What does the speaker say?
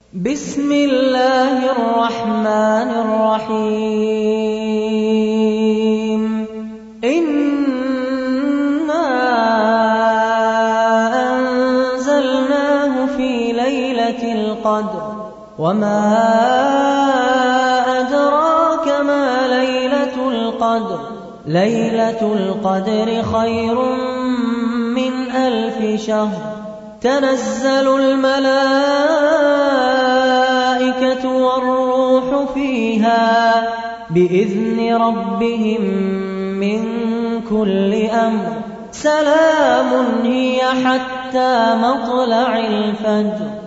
بسم الله الرحمن الرحيم إنا أنزلناه في ليلة القدر وما أدراك ما ليلة القدر ليلة القدر خير من 1000 شهر تنزل الملائكة والروح فيها بإذن ربهم من كل أمر سلام هي حتى مطلع الفجر